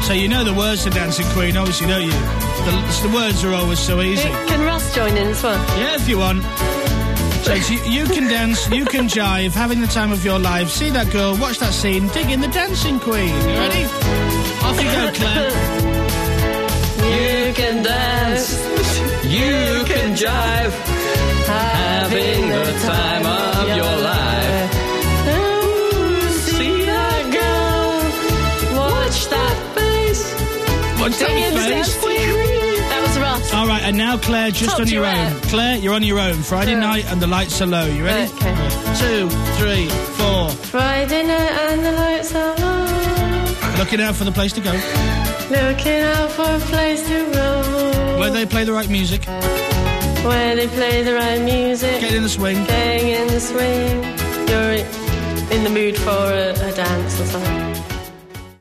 So you know the words to Dancing Queen, obviously, don't you? The words are always so easy. Can Ross join in as well? Yeah, if you want. So you can dance, you can jive, having the time of your life. See that girl, watch that scene, dig in the Dancing Queen. You ready? Off you go, Claire. You can dance, You can jive, having the time of your life. See that girl, watch that face. What's that face? That was Ross. All right, and now Claire, just Top on your duet. own. Claire, you're on your own. Friday night and the lights are low. You ready? Okay. 2, 3, 4. Friday night and the lights are low. Looking out for the place to go. Looking out for a place to roll. Where they play the right music. Where they play the right music. Get in the swing. Getting in the swing. You're in the mood for a dance or something.